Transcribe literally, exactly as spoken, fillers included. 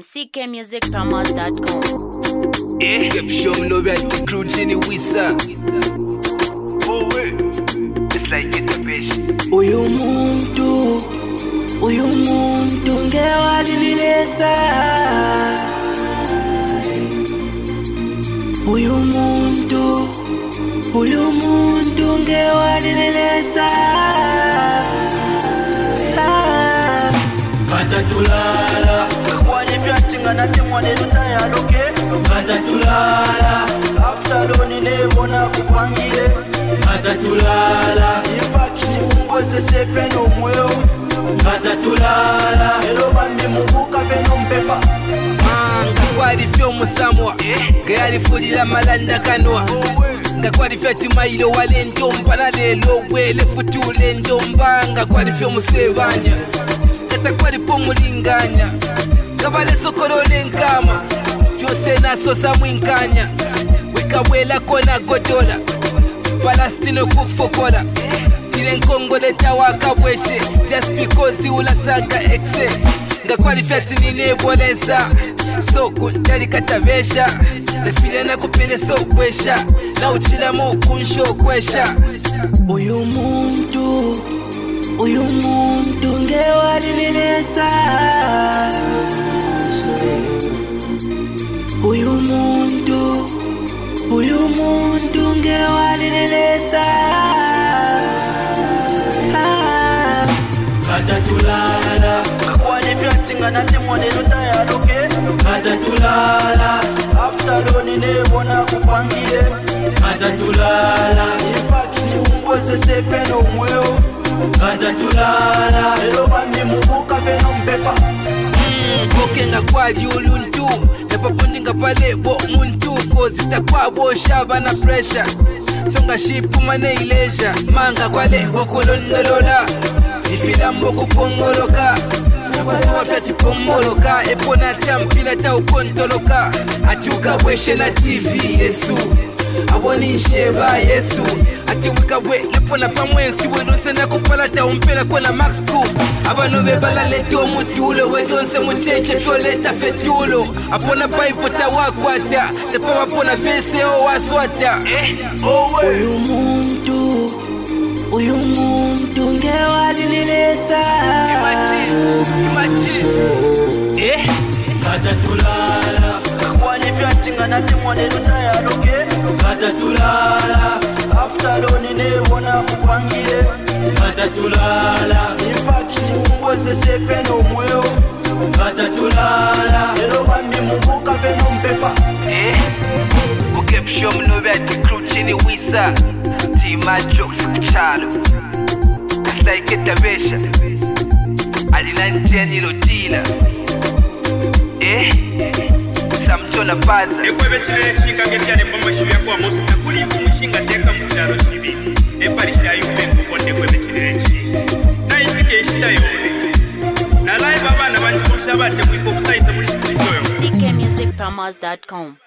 C K music promos dot com. Eh, keep show me love at the crew Jenny Wisa. Oh wait, it's like get the fish. Uyu muntu, uyu muntu ngewalililesa. Uyu muntu, uyu muntu ngewalililesa. Katatulala, kwani vyatinga na timwane tutayaloke. katatulala, After loni nebona kupangile. katatulala, Infakiti ungoze sefe no mweo. katatulala, Elo bambi mubuka veno mpepa. Ngakwari fyo musamwa ngayali fulira malanda kanwa ngakwari fyo timailo wale ndomba na lelo wele futule ndomba ngakwari fyo musebanya katakwari pomulinganya ngabale sokorole nkama fyose naso samwinkanya wikabwela kona godola Palestino kufokola tire nkongole tawakabweshe just because ulasaka exe ngakwari fyati nineboleza soko tali katabesha nefile na kupele sokwesha na uchilamo kunsho kwesha. Uyu muntu, uyu muntu ngewalililesa. Uyu muntu, uyu muntu ngewalililesa. katatulala, Kwani vyatinga na timwane tutayaloke. katatulala, After loni nebona kupangile. katatulala, Infakiti ungoze sefe no mweo. katatulala, Elo bambi mubuka veno mpepa. Koke ngakwali uluntu nepapundi ngapale bo muntu kozita kwabo shaba na pressure songa shipu mane ileja manga kwale bokolondolola ifilambo kupongoloka nakuma fyati pomoloka epona tampila ta ukontoloka atiuka bweshe na T V Yesu awoni nsheba Yesu ati wikabwe lepona pamwensi wedonse nakupalata umpela kona max two abano bebala leti omutulo wedonse mucheche fyoleta fetulo apona paipo tawakwata tepawa pona vese owaswata. Uyu muntu, uyu muntu ngewalililesa. Eh, katatulala, Kwani vyatinga na timwane tutayaloke. katatulala, After loni nebona kupangile. katatulala, Infakiti ungoze sefe no mweo. katatulala, Elo bambi mubuka veno mpepa. eh, keep show me love at the crew Jenny Wisa. Tima jokes kuchalo it's like get the besha alina nteni lotila eh samtona baza ekwebe kirere kikange kyane pomashu yakwa musu nakuli kumushinga teka mutaro sibi eparisha yume kukonde kwebe kirere ki naizike ishita yone na live abana bantu mushabate mwipo kusaisa muri studio C K music promos dot com.